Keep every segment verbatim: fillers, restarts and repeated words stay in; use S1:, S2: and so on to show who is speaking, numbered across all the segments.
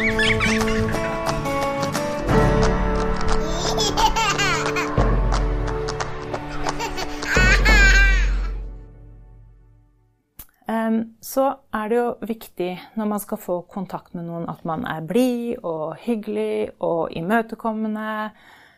S1: Så er det jo viktig når man skal få kontakt med noen at man er blid og hyggelig og imøtekommende.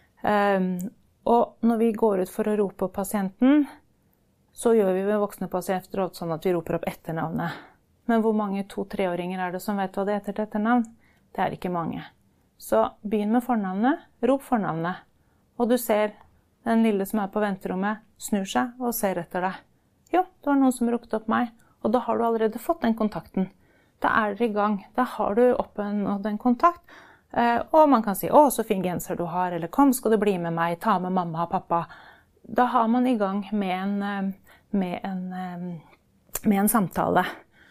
S1: Og når vi går ut for å rope på pasienten, så gjør vi ved voksne pasienter sånn at vi roper opp etternavnet. Men hvor mange to-treåringer er det som vet hva det heter til etternavn? Det er ikke mange. Så begynn med fornavnet, rop fornavnet. Og du ser den lille som er på venterommet, snur seg og ser etter deg. Jo, det var noen som ropte opp meg. Og da har du allerede fått den kontakten. Da er dere i gang. Da har du oppnådd en kontakt. Og man kan si, å, så fin genser du har, eller kom, skal du bli med meg, ta med mamma og pappa. Da har man i gang med en, med en, med en samtale.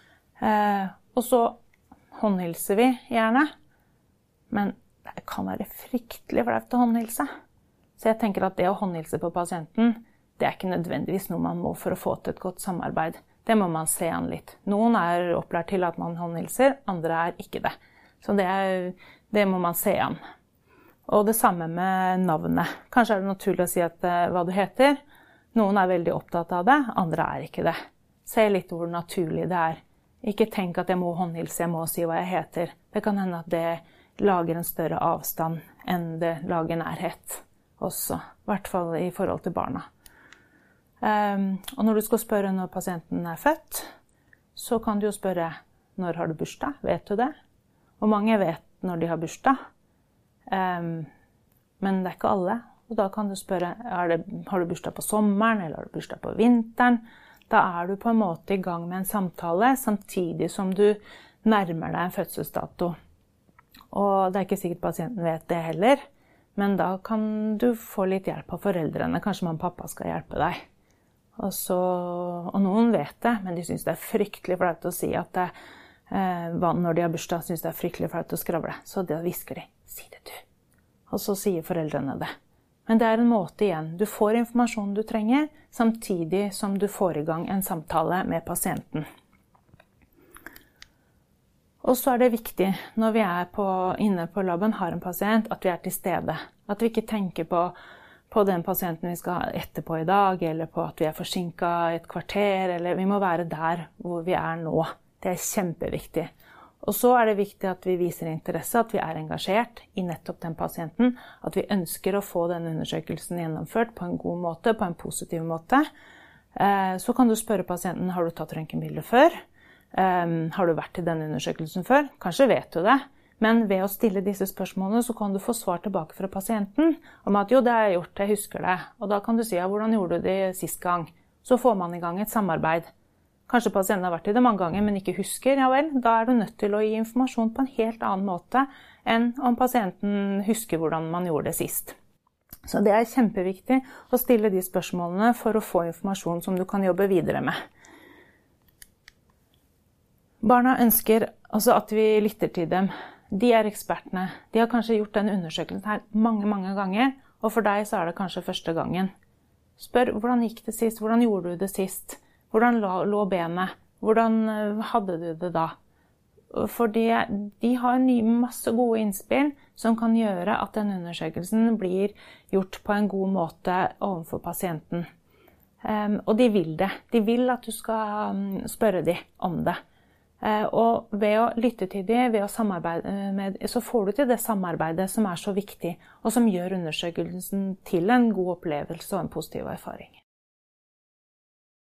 S1: Og så håndhilser vi gjerne. Men det kan være fryktelig flaut å håndhilse. Så jeg tenker at det å håndhilse på pasienten, det er ikke nødvendigvis noe man må for å få til et godt samarbeid. Det må man se an litt. Noen er opplært til at man håndhilser, andre er ikke det. Så det, er, det må man se an. Og det samme med navnet. Kanskje er det naturlig å si at, uh, hva du heter. Noen er veldig opptatt av det, andre er ikke det. Se litt hvor naturlig det er. Ikke tenk at jeg må håndhilse, jeg må si hva jeg heter. Det kan hende at det lager en større avstand enn det lager nærhet også. I hvert fall i forhold til barna. Um, og når du skal spørre når pasienten er født, så kan du jo spørre når har du bursdag, vet du det? Og mange vet når de har bursdag, um, men det er ikke alle. Og da kan du spørre, er det, har du bursdag på sommeren, eller har du bursdag på vinteren? Da er du på en måte i gang med en samtale, samtidig som du nærmer deg en fødselsdato. Og det er ikke sikkert pasienten vet det heller, men da kan du få litt hjelp av foreldrene. Kanskje mamma og pappa skal hjelpe deg. Og, så, og noen vet det, men de synes det er fryktelig flaut å si at det, eh, når de har bursdag, synes det er fryktelig flaut å skravle. Så da hvisker de, si det du. Og så sier foreldrene det. Men det er en måte igjen. Du får informasjonen du trenger, samtidig som du får i gang en samtale med pasienten. Og så er det viktig, når vi er på, inne på labben, har en pasient, at vi er til stede. At vi ikke tenker på på den pasienten vi skal ha etterpå i dag, eller på at vi er forsinket et kvarter, eller vi må være der hvor vi er nå. Det er kjempeviktig. Og så er det viktig at vi viser interesse, at vi er engasjert i nettopp den pasienten, at vi ønsker å få den undersøkelsen gjennomført på en god måte, på en positiv måte. Så kan du spørre pasienten, har du tatt røntgenbilde før? Har du vært i den undersøkelsen før? Kanskje vet du det. Men ved å stille disse spørsmålene så kan du få svar tilbake fra pasienten om at jo, det har jeg gjort, jeg husker det. Og da kan du si, ja, hvordan gjorde du det sist gang? Så får man i gang et samarbeid. Kanskje pasienten har vært i det mange ganger, men ikke husker. Ja vel, da er du nødt til å gi informasjon på en helt annen måte enn om pasienten husker hvordan man gjorde det sist. Så det er kjempeviktig å stille de spørsmålene for å få informasjon som du kan jobbe videre med. Barna ønsker altså at vi lytter til dem. De er ekspertene. De har kanskje gjort den undersøkelsen her mange, mange ganger, og for deg så er det kanskje første gangen. Spør, hvordan gikk det sist? Hvordan gjorde du det sist? Hvordan lå benet? Hvordan hadde du det da? For de, de har masse gode innspill som kan gjøre at den undersøkelsen blir gjort på en god måte overfor pasienten. Um, og de vil det. De vil at du skal um, spørre dem om det. Og ved å lytte til dem, ved å samarbeide med, så får du til det samarbeidet som er så viktig, og som gjør undersøkelsen til en god opplevelse og en positiv erfaring.